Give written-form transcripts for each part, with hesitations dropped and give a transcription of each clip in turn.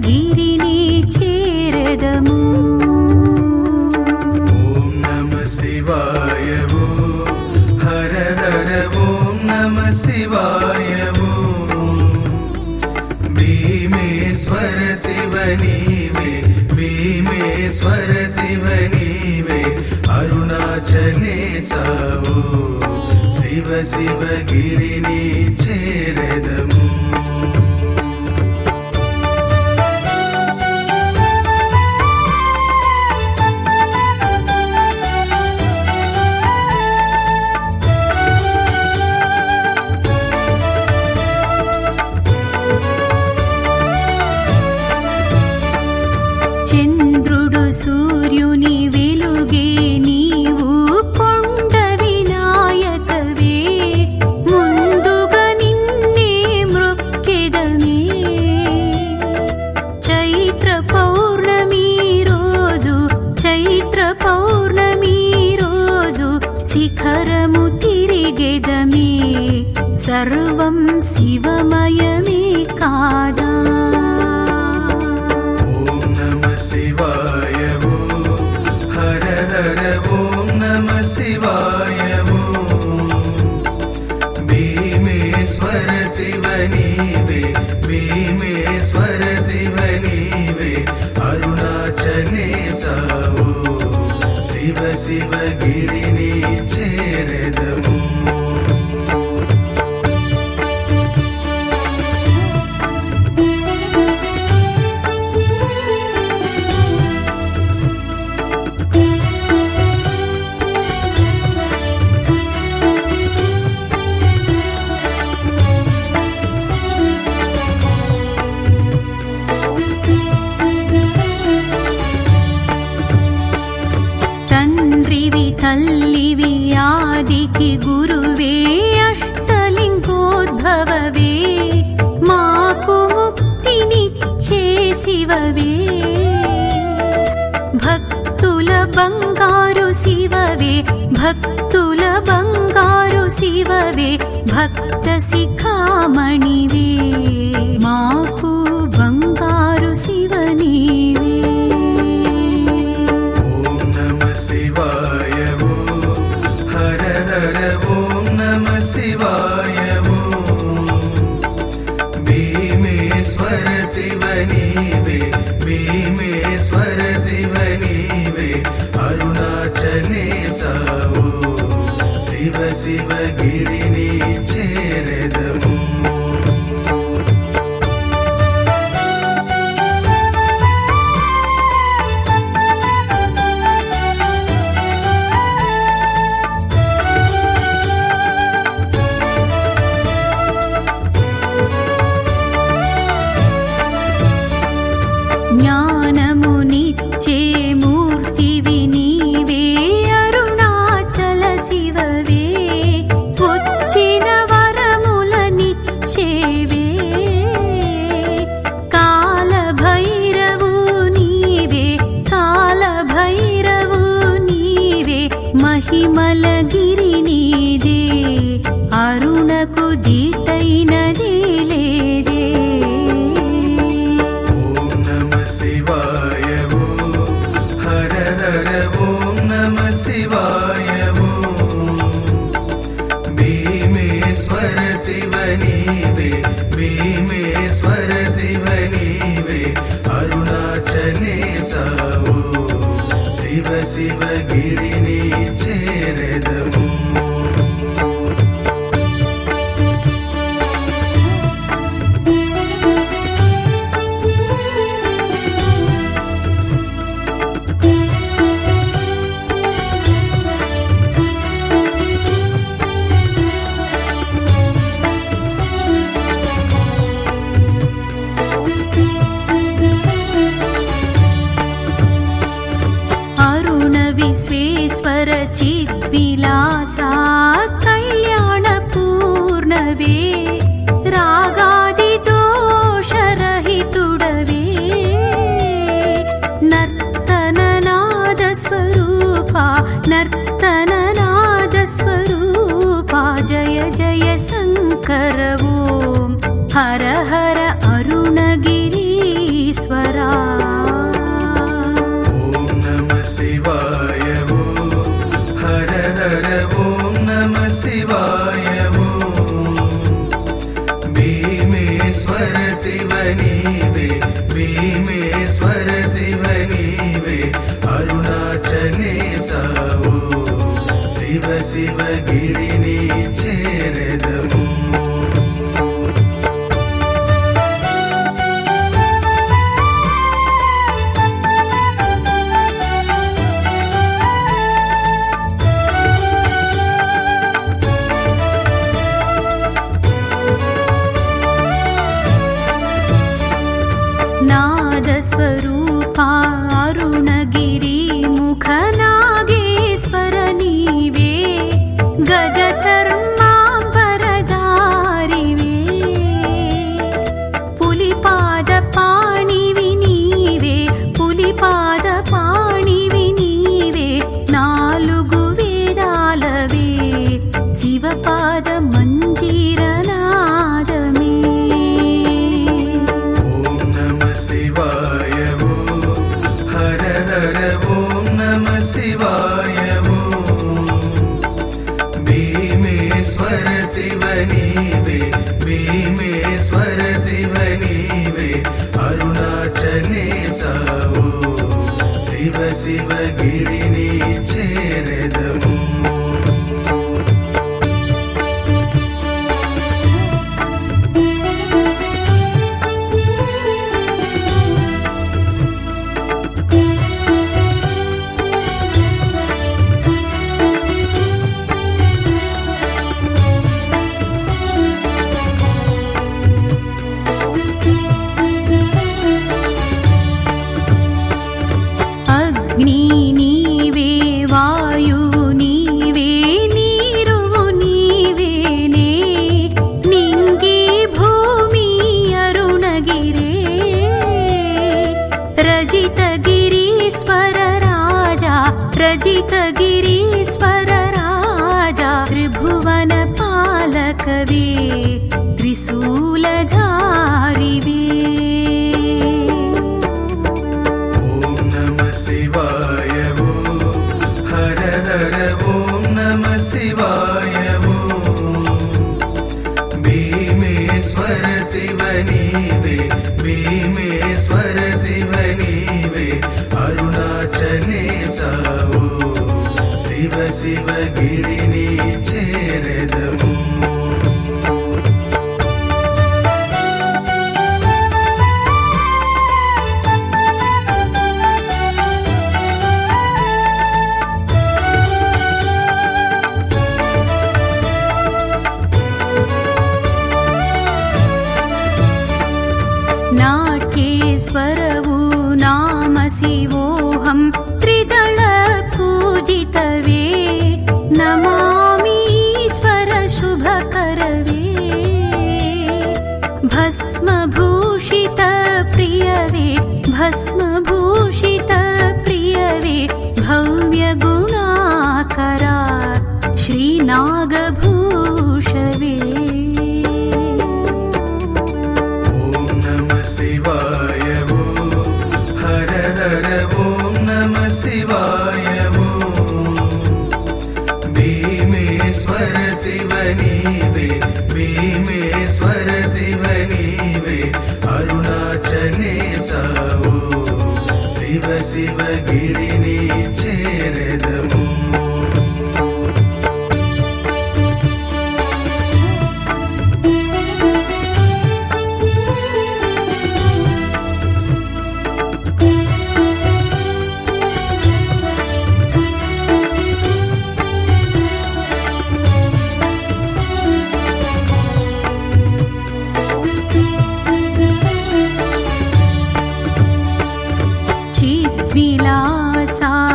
శివగిరిని చేరదము. ఓం నమః శివాయ ఓం హర హర ఓం నమః శివాయ ఓం. భీమేశ్వర శివ నీవే, భీమేశ్వర శివ నీవే, అరుణాచలేశ ఓం శివ శివగిరిని చేరదము. చంద్రుడు సూర్యుని వెలుగే నీవు కొండ వినాయకవే, ముందుగా నిన్నే మ్రొక్కెదమే. చైత్ర పౌర్ణమి రోజు, చైత్ర పౌర్ణమి రోజు శిఖరము తిరిగెదమే. సర్వం శివమయమే కాదా. శివాయ ఓం హర హర ఓం నమః శివాయ ఓం. భీమేశ్వర శివ నీవే, భీమేశ్వర శివ నీవే, అరుణాచలేశ ఓం శివ శివగిరిని చేరదము. తండ్రివి తల్లివి ఆదికి గురువే, అష్టలింగోద్భవవే, మాకు ముక్తినిచ్చే శివవే. భక్తుల బంగారు శివవే, భక్తుల బంగారు శివవే, భక్త శిఖామణివే, మాకు బంగారు శివనీవే. శివాయ ఓం హర హర ఓం నమః శివాయ ఓం. భీమేశ్వర శివ నీవే, భీమేశ్వర శివ నీవే, అరుణాచలేశ ఓం శివ శివగిరిని చేరదము. జ్ఞానమునిచ్చే మూర్తివి నీవే, అరుణాచల శివవే, వచ్చిన వరములనిచ్చేవే. కాలభైరవు నీవే, కాలభైరవు నీవే, మహిమల గిరి నీదే, అరుణకు దీటైనది లేదే. శివాయ ఓం హర హర ఓం నమః శివాయ ఓం. భీమేశ్వర శివ నీవే, భీమేశ్వర శివ నీవే, అరుణాచలేశ ఓం శివ శివగిరిని చేరదము. విశ్వేశ్వర చిద్విలాసా కళ్యాణ పూర్ణవే, రాగాది దోషరహితుడవే. నర్తననాద స్వరూపా, నర్తననాద స్వరూపా, జయ జయ శంకర ఓం హర హర అరుణగిరీశ్వర. భీమేశ్వర శివ నీవే అరుణాచలేశావు శివ శివ గిరిని చేరెదము నాదస్వరూపా అరుణగిరి ముఖ నాగేశ్వర నీవే గజ చర్మాంబరధారివే పులిపాద పాణివి నీవే పులిపాద పాణివి నీవే నాలుగు వేదాలవే శివపాద మంజీరనాదమే శివాయ హర హర ఓం నమ శివాయ భీమేశ్వర శివ నీవే భీమేశ్వర శివ నీవే అరుణాచలేశావు శివ శివ గిరిని చేరెదము అగ్ని నీవే వాయువు నీవే నీరువు నీవేనే నింగి భూమి అరుణగిరే రజితగిరీశ్వర రాజా రజితగిరీశ్వర రాజా త్రిభువన పాలకవే త్రిశూలధారివే శివాయ హర హర ఓం నమ శివాయ భీమేశ్వర శివ నీవే భీమేశ్వర శివ నీవే అరుణాచలేశావు శివ శివ గిరిని చేరెదము నాట్యేశ్వరవు నామ శివోహం త్రిదళ పూజితవే నమామీశ్వర శుభకరవే భస్మభూషిత ప్రియవే భస్మభూషిత ప్రియవే భవ్య గుణాకరా శ్రీనాగభూషవే శివాయ హర హర ఓం నమ శివాయ భీమేశ్వర శివ నీవే భీమేశ్వర శివ నీవే అరుణాచలేశావు శివ శివ గిరిని చేరెదము చిద్విలాసా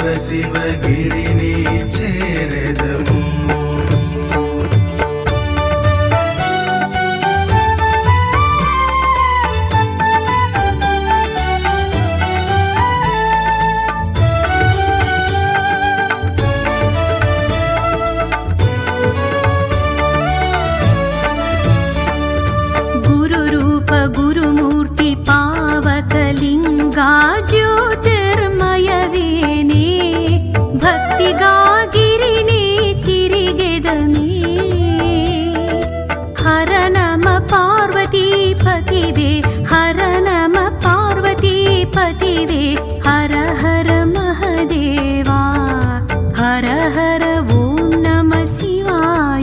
శివగిరిని చేరెదము गुरुमूर्ति पावकलिंगा ज्योतिर्मयवेने भक्तिगा गिरिने तिरिगेदमे हर नम पार्वतीपतिवे हर नम पार्वतीपतिवे हर हर महदेवा हर हर ओम नमः शिवाय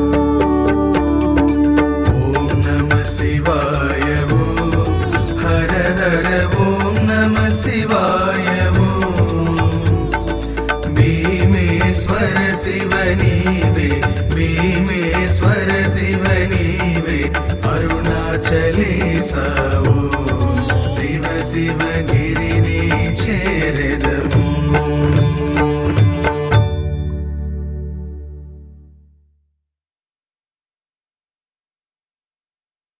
शिवाय भीमेश्वर शिवनीवे भीमेश्वर शिवनीवे अरुणाचलेशा शिव शिवगिरिनि चेरेदमु